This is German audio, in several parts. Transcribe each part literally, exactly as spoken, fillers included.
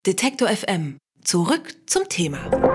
Detektor F M. Zurück zum Thema.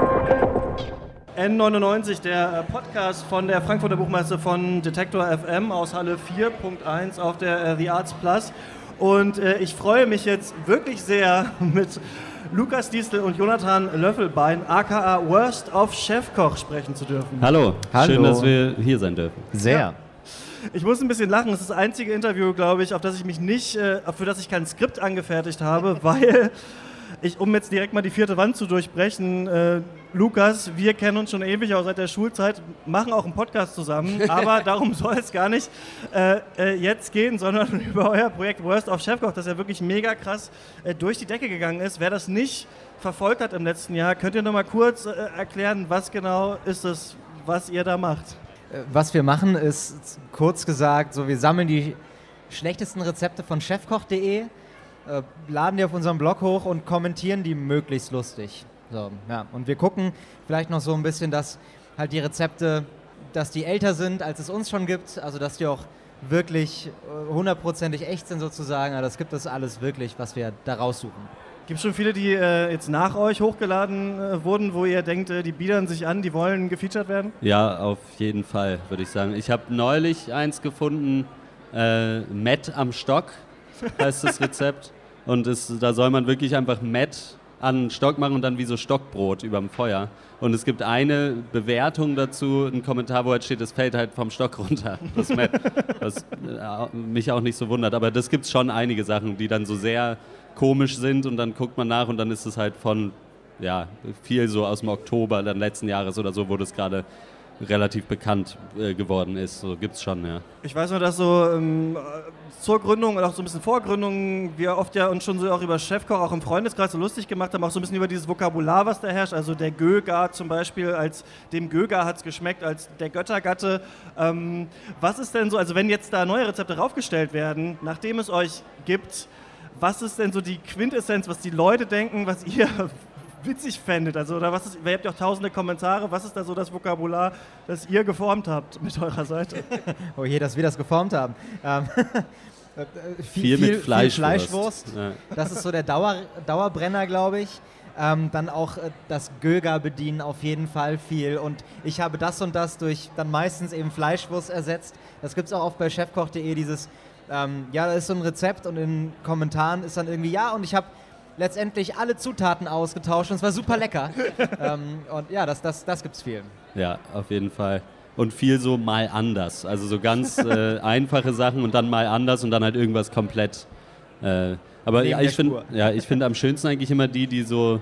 N neunundneunzig, der Podcast von der Frankfurter Buchmesse von Detektor F M aus Halle vier Punkt eins auf der The Arts Plus. Und äh, ich freue mich jetzt wirklich sehr, mit Lukas Diestel und Jonathan Löffelbein, aka Worst of Chefkoch, sprechen zu dürfen. Hallo. Hallo, schön, dass wir hier sein dürfen. Sehr. Ja. Ich muss ein bisschen lachen, das ist das einzige Interview, glaube ich, auf das ich mich nicht, äh, für das ich kein Skript angefertigt habe, weil ich, um jetzt direkt mal die vierte Wand zu durchbrechen, äh, Lukas, wir kennen uns schon ewig, auch seit der Schulzeit, machen auch einen Podcast zusammen, aber darum soll es gar nicht äh, äh, jetzt gehen, sondern über euer Projekt Worst of Chefkoch, das ja wirklich mega krass äh, durch die Decke gegangen ist. Wer das nicht verfolgt hat im letzten Jahr, könnt ihr noch mal kurz äh, erklären, was genau ist es, was ihr da macht? Was wir machen, ist kurz gesagt, so, wir sammeln die schlechtesten Rezepte von chefkoch punkt de, äh, laden die auf unserem Blog hoch und kommentieren die möglichst lustig. So, ja. Und wir gucken vielleicht noch so ein bisschen, dass halt die Rezepte, dass die älter sind, als es uns schon gibt, also dass die auch wirklich hundertprozentig echt sind sozusagen. Aber das gibt es alles wirklich, was wir da raussuchen. Gibt es schon viele, die äh, jetzt nach euch hochgeladen äh, wurden, wo ihr denkt, äh, die biedern sich an, die wollen gefeatured werden? Ja, auf jeden Fall, würde ich sagen. Ich habe neulich eins gefunden, äh, Mett am Stock heißt das Rezept. Und es, da soll man wirklich einfach Mett an den Stock machen und dann wie so Stockbrot überm Feuer. Und es gibt eine Bewertung dazu, ein Kommentar, wo halt steht, es fällt halt vom Stock runter, das Mett. Was äh, mich auch nicht so wundert. Aber das gibt es schon einige Sachen, die dann so sehr komisch sind und dann guckt man nach und dann ist es halt von, ja, viel so aus dem Oktober dann letzten Jahres oder so, wo das gerade relativ bekannt äh, geworden ist. So gibt's schon, ja. Ich weiß nur, dass so ähm, zur Gründung oder auch so ein bisschen vor Gründung wir oft ja uns schon so auch über Chefkoch auch im Freundeskreis so lustig gemacht haben, auch so ein bisschen über dieses Vokabular, was da herrscht. Also der Göger zum Beispiel, als dem Göger hat's geschmeckt, als der Göttergatte. Ähm, was ist denn so, also wenn jetzt da neue Rezepte raufgestellt werden, nachdem es euch gibt, was ist denn so die Quintessenz, was die Leute denken, was ihr witzig fändet? Also, oder was ist, ihr habt ja auch tausende Kommentare, was ist da so das Vokabular, das ihr geformt habt mit eurer Seite? Oh je, dass wir das geformt haben. Ähm, viel, viel mit Fleischwurst. Viel Fleischwurst. Ja. Das ist so der Dauer, Dauerbrenner, glaube ich. Ähm, dann auch äh, das Göger bedienen auf jeden Fall viel. Und ich habe das und das durch dann meistens eben Fleischwurst ersetzt. Das gibt es auch oft bei chefkoch punkt de, dieses Ähm, ja, da ist so ein Rezept und in den Kommentaren ist dann irgendwie, ja, und ich habe letztendlich alle Zutaten ausgetauscht und es war super lecker. ähm, und ja, das, das, das gibt's viel. Ja, auf jeden Fall. Und viel so mal anders. Also so ganz äh, einfache Sachen und dann mal anders und dann halt irgendwas komplett. Äh, aber ja, ich finde ja, ich find am schönsten eigentlich immer die, die so,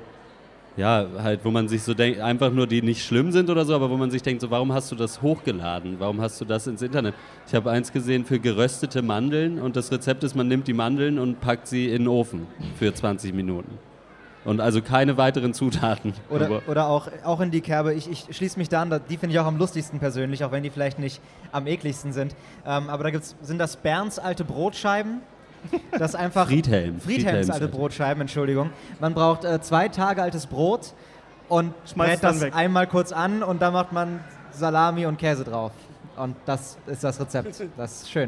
ja, halt, wo man sich so denkt, einfach nur die nicht schlimm sind oder so, aber wo man sich denkt, so, warum hast du das hochgeladen? Warum hast du das ins Internet? Ich habe eins gesehen für geröstete Mandeln und das Rezept ist, man nimmt die Mandeln und packt sie in den Ofen für zwanzig Minuten. Und also keine weiteren Zutaten. Oder, oder auch, auch in die Kerbe, ich, ich schließe mich da an, die finde ich auch am lustigsten persönlich, auch wenn die vielleicht nicht am ekligsten sind. Ähm, aber da gibt's, sind das Berns alte Brotscheiben. Das einfach Friedhelm. Friedhelms alte Brotscheiben, Entschuldigung. Man braucht äh, zwei Tage altes Brot und brät das weg. Einmal kurz an und dann macht man Salami und Käse drauf. Und das ist das Rezept. Das ist schön.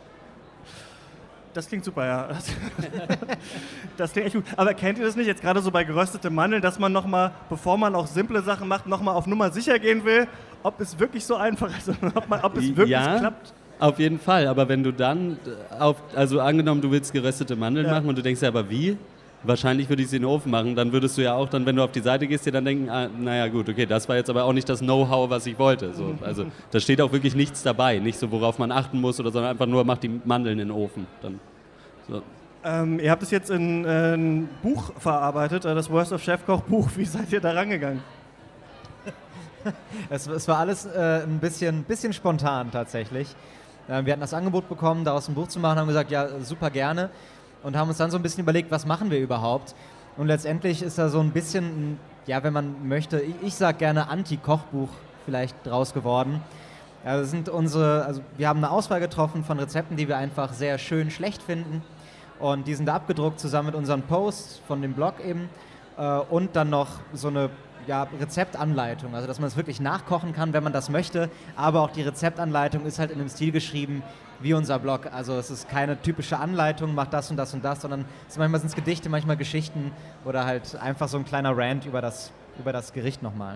Das klingt super, ja. Das, das klingt echt gut. Aber kennt ihr das nicht, jetzt gerade so bei gerösteten Mandeln, dass man nochmal, bevor man auch simple Sachen macht, nochmal auf Nummer sicher gehen will, ob es wirklich so einfach ist, ob, man, ob es wirklich ja. klappt? Auf jeden Fall, aber wenn du dann, auf, also angenommen, du willst geröstete Mandeln ja. machen und du denkst ja, aber wie? Wahrscheinlich würde ich sie in den Ofen machen, dann würdest du ja auch dann, wenn du auf die Seite gehst, dir dann denken, ah, naja gut, okay, das war jetzt aber auch nicht das Know-how, was ich wollte. So, also da steht auch wirklich nichts dabei, nicht so, worauf man achten muss, oder sondern einfach nur, mach die Mandeln in den Ofen. Dann, so. ähm, ihr habt es jetzt in äh, ein Buch verarbeitet, das Worst of Chefkoch Buch, wie seid ihr da rangegangen? es, es war alles äh, ein bisschen, bisschen spontan tatsächlich. Wir hatten das Angebot bekommen, daraus ein Buch zu machen, haben gesagt, ja, super gerne und haben uns dann so ein bisschen überlegt, was machen wir überhaupt? Und letztendlich ist da so ein bisschen, ja, wenn man möchte, ich, ich sag gerne Anti-Kochbuch vielleicht draus geworden. Ja, das sind unsere, also wir haben eine Auswahl getroffen von Rezepten, die wir einfach sehr schön schlecht finden und die sind da abgedruckt zusammen mit unseren Posts von dem Blog eben äh, und dann noch so eine ja, Rezeptanleitung, also dass man es wirklich nachkochen kann, wenn man das möchte, aber auch die Rezeptanleitung ist halt in einem Stil geschrieben wie unser Blog, also es ist keine typische Anleitung, macht das und das und das, sondern es manchmal sind es Gedichte, manchmal Geschichten oder halt einfach so ein kleiner Rant über das, über das Gericht nochmal.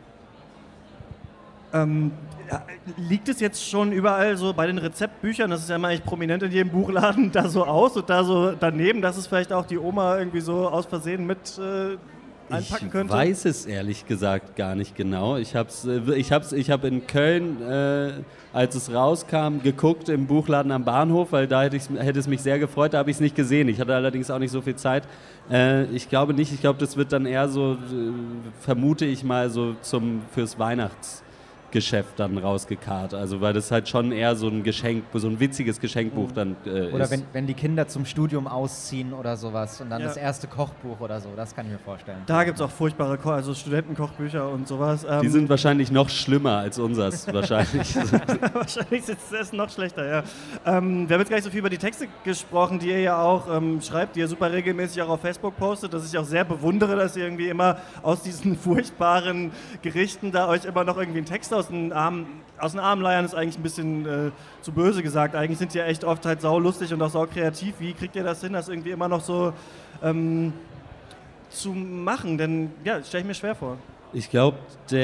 Ähm, ja, liegt es jetzt schon überall so bei den Rezeptbüchern, das ist ja immer echt prominent in jedem Buchladen, da so aus und da so daneben, dass es vielleicht auch die Oma irgendwie so aus Versehen mit äh, einpacken könnte? Ich weiß es ehrlich gesagt gar nicht genau. Ich habe ich hab's, ich hab in Köln, äh, als es rauskam, geguckt im Buchladen am Bahnhof, weil da hätte, hätte es mich sehr gefreut, da habe ich es nicht gesehen. Ich hatte allerdings auch nicht so viel Zeit. Äh, ich glaube nicht, ich glaube, das wird dann eher so, äh, vermute ich mal, so zum, fürs Weihnachts Geschäft dann rausgekarrt, also weil das halt schon eher so ein Geschenk, so ein witziges Geschenkbuch dann äh, oder ist. wenn, wenn die Kinder zum Studium ausziehen oder sowas und dann Ja. das erste Kochbuch oder so, das kann ich mir vorstellen. Da gibt es auch furchtbare Ko- also Studentenkochbücher und sowas. Ähm, Die sind wahrscheinlich noch schlimmer als unseres, wahrscheinlich. Wahrscheinlich ist es noch schlechter, ja. Ähm, wir haben jetzt gar nicht so viel über die Texte gesprochen, die ihr ja auch ähm, schreibt, die ihr super regelmäßig auch auf Facebook postet, dass ich auch sehr bewundere, dass ihr irgendwie immer aus diesen furchtbaren Gerichten da euch immer noch irgendwie einen Text aus den Armen, aus den Armen leiern, ist eigentlich ein bisschen äh, zu böse gesagt. Eigentlich sind die ja echt oft halt saulustig und auch sau kreativ. Wie kriegt ihr das hin, das irgendwie immer noch so ähm, zu machen? Denn ja, das stelle ich mir schwer vor. Ich glaube,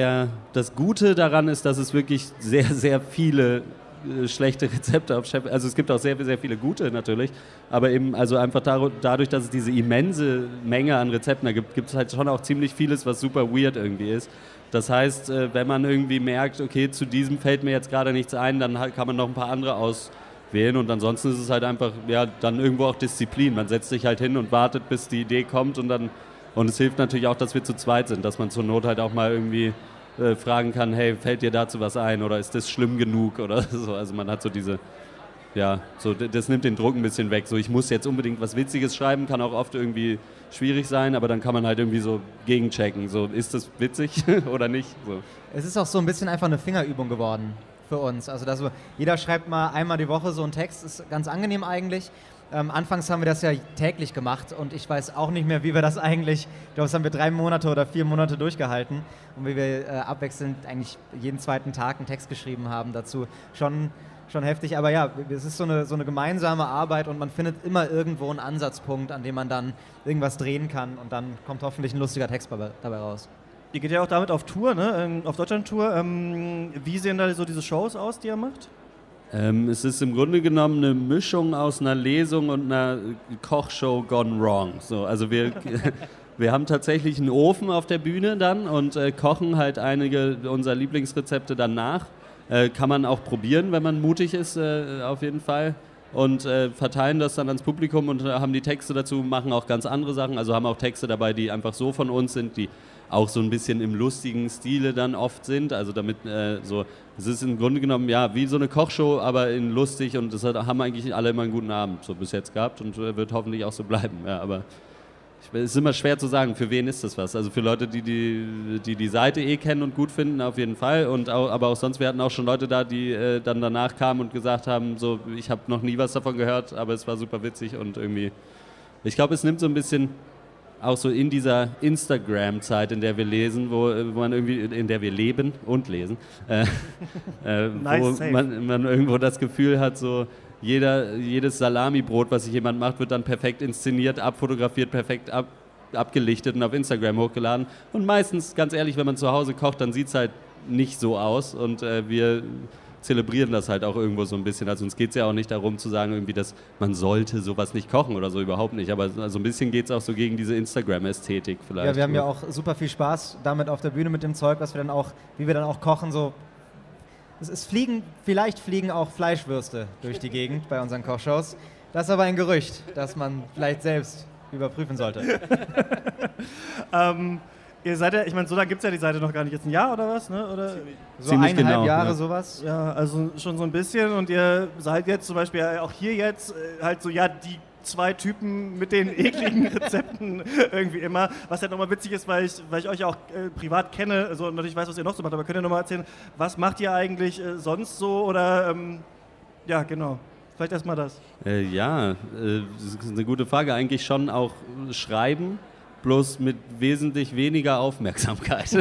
das Gute daran ist, dass es wirklich sehr, sehr viele äh, schlechte Rezepte auf Chef, also es gibt auch sehr, sehr viele gute natürlich, aber eben also einfach dar- dadurch, dass es diese immense Menge an Rezepten da gibt, gibt es halt schon auch ziemlich vieles, was super weird irgendwie ist. Das heißt, äh, wenn man irgendwie merkt, okay, zu diesem fällt mir jetzt gerade nichts ein, dann halt kann man noch ein paar andere auswählen und ansonsten ist es halt einfach, ja, dann irgendwo auch Disziplin. Man setzt sich halt hin und wartet, bis die Idee kommt und dann, und es hilft natürlich auch, dass wir zu zweit sind, dass man zur Not halt auch mal irgendwie äh, fragen kann, hey, fällt dir dazu was ein oder ist das schlimm genug oder so. Also man hat so diese, ja, so, das nimmt den Druck ein bisschen weg. So, ich muss jetzt unbedingt was Witziges schreiben, kann auch oft irgendwie schwierig sein, aber dann kann man halt irgendwie so gegenchecken. So, ist das witzig oder nicht? So. Es ist auch so ein bisschen einfach eine Fingerübung geworden für uns. Also dass wir, jeder schreibt mal einmal die Woche so einen Text, ist ganz angenehm eigentlich. Ähm, anfangs haben wir das ja täglich gemacht und ich weiß auch nicht mehr, wie wir das eigentlich, ich glaube, das haben wir drei Monate oder vier Monate durchgehalten und wie wir äh, abwechselnd eigentlich jeden zweiten Tag einen Text geschrieben haben dazu. Schon, schon heftig, aber ja, es ist so eine, so eine gemeinsame Arbeit und man findet immer irgendwo einen Ansatzpunkt, an dem man dann irgendwas drehen kann und dann kommt hoffentlich ein lustiger Text dabei raus. Ihr geht ja auch damit auf Tour, ne? auf Deutschland-Tour. Ähm, wie sehen da so diese Shows aus, die ihr macht? Ähm, es ist im Grunde genommen eine Mischung aus einer Lesung und einer Kochshow gone wrong. So, also wir, wir haben tatsächlich einen Ofen auf der Bühne dann und äh, kochen halt einige unserer Lieblingsrezepte dann nach. Äh, kann man auch probieren, wenn man mutig ist, äh, auf jeden Fall. Und äh, verteilen das dann ans Publikum und äh, haben die Texte dazu, machen auch ganz andere Sachen. Also haben auch Texte dabei, die einfach so von uns sind, die auch so ein bisschen im lustigen Stile dann oft sind. Also damit äh, so, es ist im Grunde genommen ja wie so eine Kochshow, aber in lustig und das hat, haben eigentlich alle immer einen guten Abend so bis jetzt gehabt und äh, wird hoffentlich auch so bleiben. Ja, aber es ist immer schwer zu sagen, für wen ist das was. Also für Leute, die die, die, die Seite eh kennen und gut finden, auf jeden Fall. Und auch, aber auch sonst, wir hatten auch schon Leute da, die äh, dann danach kamen und gesagt haben, so, ich habe noch nie was davon gehört, aber es war super witzig und irgendwie, ich glaube, es nimmt so ein bisschen auch so in dieser Instagram-Zeit, in der wir lesen, wo, wo man irgendwie, in der wir leben und lesen, äh, äh, nice, wo man, man irgendwo das Gefühl hat, so jeder, jedes Salamibrot, was sich jemand macht, wird dann perfekt inszeniert, abfotografiert, perfekt ab, abgelichtet und auf Instagram hochgeladen. Und meistens, ganz ehrlich, wenn man zu Hause kocht, dann sieht es halt nicht so aus und äh, wir zelebrieren das halt auch irgendwo so ein bisschen. Also uns geht es ja auch nicht darum zu sagen, irgendwie, dass man sollte sowas nicht kochen oder so, überhaupt nicht. Aber so ein bisschen geht es auch so gegen diese Instagram-Ästhetik vielleicht. Ja, wir haben ja auch super viel Spaß damit auf der Bühne mit dem Zeug, was wir dann auch, wie wir dann auch kochen, so. Es ist fliegen, vielleicht fliegen auch Fleischwürste durch die Gegend bei unseren Kochshows. Das ist aber ein Gerücht, das man vielleicht selbst überprüfen sollte. ähm, Ihr seid ja, ich meine, so lange gibt es ja die Seite noch gar nicht. Jetzt ein Jahr oder was? Ne? Oder? So Ziemlich eineinhalb genau, Jahre ja. sowas? Ja, also schon so ein bisschen. Und ihr seid jetzt zum Beispiel auch hier jetzt äh, halt so, ja, die zwei Typen mit den ekligen Rezepten irgendwie immer. Was halt nochmal witzig ist, weil ich, weil ich euch auch äh, privat kenne, also natürlich weiß, was ihr noch so macht, aber könnt ihr nochmal erzählen, was macht ihr eigentlich äh, sonst so? Oder, ähm, ja, genau. Vielleicht erstmal das. Äh, ja, äh, das ist eine gute Frage. Eigentlich schon auch schreiben. bloß mit wesentlich weniger Aufmerksamkeit.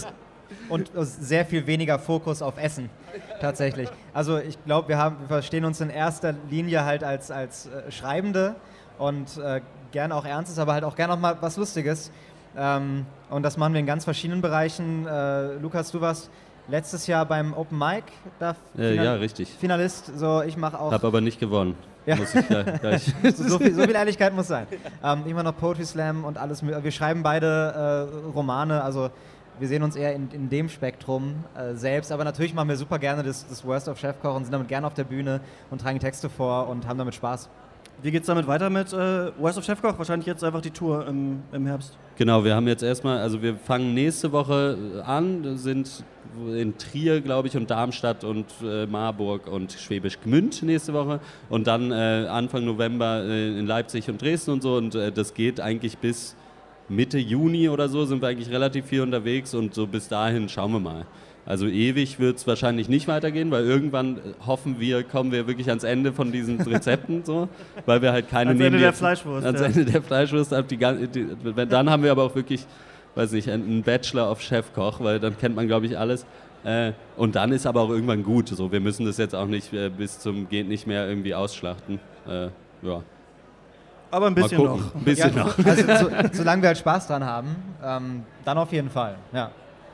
Und sehr viel weniger Fokus auf Essen, tatsächlich. Also ich glaube, wir, haben, wir verstehen uns in erster Linie halt als, als äh, Schreibende und äh, gerne auch Ernstes, aber halt auch gerne auch mal was Lustiges. Ähm, und das machen wir in ganz verschiedenen Bereichen. Äh, Lukas, du warst letztes Jahr beim Open Mic da äh, Final- ja, richtig. Finalist. So, ich mache auch... Hab aber nicht gewonnen. Ja. Muss ich gleich, gleich. so, so, viel, so viel Ehrlichkeit muss sein. Ähm, immer noch Poetry Slam und alles. Wir schreiben beide äh, Romane, also wir sehen uns eher in, in dem Spektrum äh, selbst, aber natürlich machen wir super gerne das, das Worst of Chefkoch und sind damit gerne auf der Bühne und tragen Texte vor und haben damit Spaß. Wie geht's damit weiter mit äh, Worst of Chefkoch? Wahrscheinlich jetzt einfach die Tour im, im Herbst. Genau, wir haben jetzt erstmal, also wir fangen nächste Woche an, sind in Trier, glaube ich, und Darmstadt und äh, Marburg und Schwäbisch Gmünd nächste Woche und dann äh, Anfang November äh, in Leipzig und Dresden und so und äh, das geht eigentlich bis Mitte Juni oder so, sind wir eigentlich relativ viel unterwegs und so bis dahin schauen wir mal. Also ewig wird es wahrscheinlich nicht weitergehen, weil irgendwann hoffen wir, kommen wir wirklich ans Ende von diesen Rezepten, so, weil wir halt keine ans nehmen. Ende der jetzt, Fleischwurst. Ans ja. Ende der Fleischwurst. Ab die, die, dann haben wir aber auch wirklich, weiß nicht, einen Bachelor of Chefkoch, weil dann kennt man, glaube ich, alles. Äh, und dann ist aber auch irgendwann gut. So, wir müssen das jetzt auch nicht äh, bis zum geht nicht mehr irgendwie ausschlachten. Äh, ja. Aber ein bisschen noch. Ein bisschen ja, noch. Also so, solange wir halt Spaß dran haben, ähm, dann auf jeden Fall. Ja.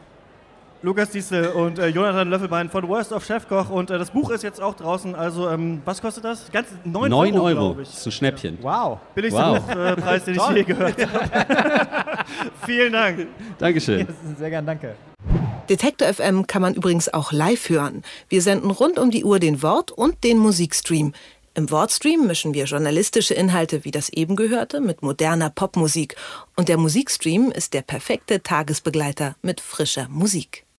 Lukas Diesel und äh, Jonathan Löffelbein von Worst of Chefkoch und äh, das Buch ist jetzt auch draußen. Also ähm, was kostet das? Ganz neun Euro, Euro. glaube ich. Das ist ein Schnäppchen. Wow. Billigster Wow. Buchpreis, den ich je gehört habe. Vielen Dank. Dankeschön. Ja, sehr gern, danke. Detektor F M kann man übrigens auch live hören. Wir senden rund um die Uhr den Wort- und den Musikstream. Im Wortstream mischen wir journalistische Inhalte wie das eben gehörte mit moderner Popmusik. Und der Musikstream ist der perfekte Tagesbegleiter mit frischer Musik.